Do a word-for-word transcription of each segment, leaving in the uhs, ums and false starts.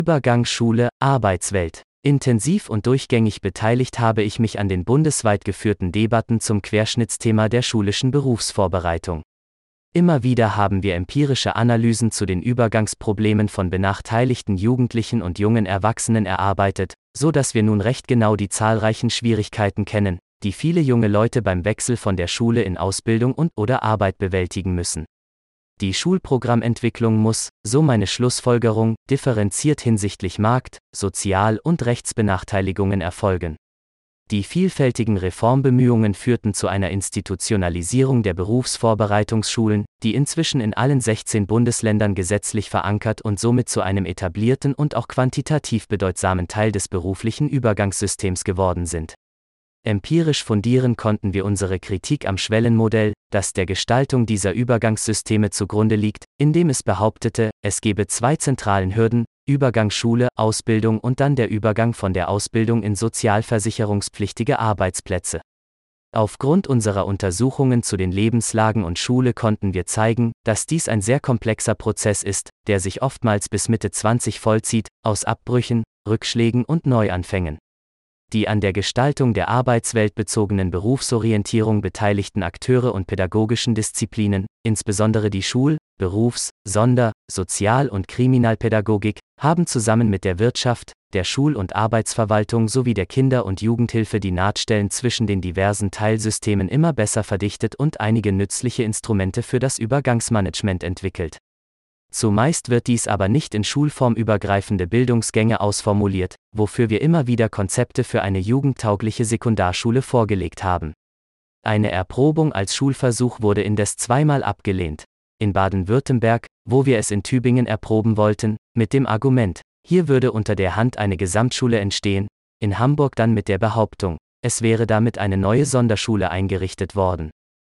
Übergang Schule-Arbeitswelt. Intensiv und durchgängig beteiligt habe ich mich an den bundesweit geführten Debatten zum Querschnittsthema der schulischen Berufsvorbereitung. Immer wieder haben wir empirische Analysen zu den Übergangsproblemen von benachteiligten Jugendlichen und jungen Erwachsenen erarbeitet, so dass wir nun recht genau die zahlreichen Schwierigkeiten kennen, die viele junge Leute beim Wechsel von der Schule in Ausbildung und/oder Arbeit bewältigen müssen. Die Schulprogrammentwicklung muss, so meine Schlussfolgerung, differenziert hinsichtlich Markt-, Sozial- und Rechtsbenachteiligungen erfolgen. Die vielfältigen Reformbemühungen führten zu einer Institutionalisierung der Berufsvorbereitungsschulen, die inzwischen in allen sechzehn Bundesländern gesetzlich verankert und somit zu einem etablierten und auch quantitativ bedeutsamen Teil des beruflichen Übergangssystems geworden sind. Empirisch fundieren konnten wir unsere Kritik am Schwellenmodell, das der Gestaltung dieser Übergangssysteme zugrunde liegt, indem es behauptete, es gebe zwei zentralen Hürden: Übergang Schule, Ausbildung und dann der Übergang von der Ausbildung in sozialversicherungspflichtige Arbeitsplätze. Aufgrund unserer Untersuchungen zu den Lebenslagen und Schule konnten wir zeigen, dass dies ein sehr komplexer Prozess ist, der sich oftmals bis Mitte zwanzig vollzieht, aus Abbrüchen, Rückschlägen und Neuanfängen. Die an der Gestaltung der Arbeitswelt bezogenen Berufsorientierung beteiligten Akteure und pädagogischen Disziplinen, insbesondere die Schul-, Berufs-, Sonder-, Sozial- und Kriminalpädagogik, haben zusammen mit der Wirtschaft, der Schul- und Arbeitsverwaltung sowie der Kinder- und Jugendhilfe die Nahtstellen zwischen den diversen Teilsystemen immer besser verdichtet und einige nützliche Instrumente für das Übergangsmanagement entwickelt. Zumeist wird dies aber nicht in schulformübergreifende Bildungsgänge ausformuliert, wofür wir immer wieder Konzepte für eine jugendtaugliche Sekundarschule vorgelegt haben. Eine Erprobung als Schulversuch wurde indes zweimal abgelehnt. In Baden-Württemberg, wo wir es in Tübingen erproben wollten, mit dem Argument, hier würde unter der Hand eine Gesamtschule entstehen, in Hamburg dann mit der Behauptung, es wäre damit eine neue Sonderschule eingerichtet worden.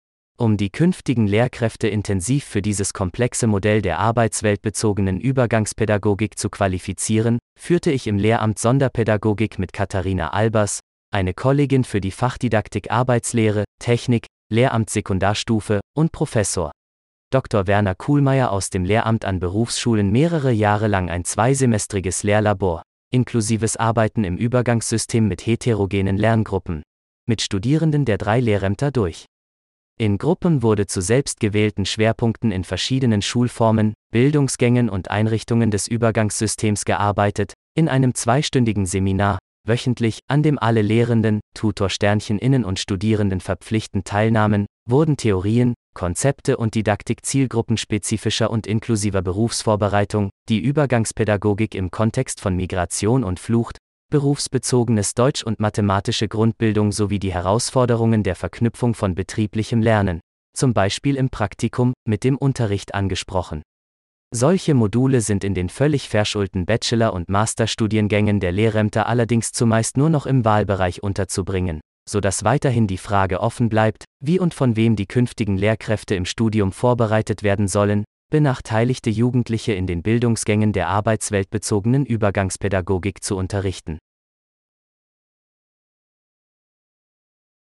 Um die künftigen Lehrkräfte intensiv für dieses komplexe Modell der arbeitsweltbezogenen Übergangspädagogik zu qualifizieren, führte ich im Lehramt Sonderpädagogik mit Katharina Albers, eine Kollegin für die Fachdidaktik Arbeitslehre, Technik, Lehramt Sekundarstufe, und Professor Doktor Werner Kuhlmeier aus dem Lehramt an Berufsschulen mehrere Jahre lang ein zweisemestriges Lehrlabor, inklusives Arbeiten im Übergangssystem mit heterogenen Lerngruppen, mit Studierenden der drei Lehrämter durch. In Gruppen wurde zu selbstgewählten Schwerpunkten in verschiedenen Schulformen, Bildungsgängen und Einrichtungen des Übergangssystems gearbeitet, in einem zweistündigen Seminar, wöchentlich, an dem alle Lehrenden, Tutor-Sternchen-Innen und Studierenden verpflichtend teilnahmen, wurden Theorien, Konzepte und Didaktik zielgruppenspezifischer und inklusiver Berufsvorbereitung, die Übergangspädagogik im Kontext von Migration und Flucht, berufsbezogenes Deutsch und mathematische Grundbildung sowie die Herausforderungen der Verknüpfung von betrieblichem Lernen, zum Beispiel im Praktikum, mit dem Unterricht angesprochen. Solche Module sind in den völlig verschulten Bachelor- und Masterstudiengängen der Lehrämter allerdings zumeist nur noch im Wahlbereich unterzubringen, sodass weiterhin die Frage offen bleibt, wie und von wem die künftigen Lehrkräfte im Studium vorbereitet werden sollen, benachteiligte Jugendliche in den Bildungsgängen der arbeitsweltbezogenen Übergangspädagogik zu unterrichten.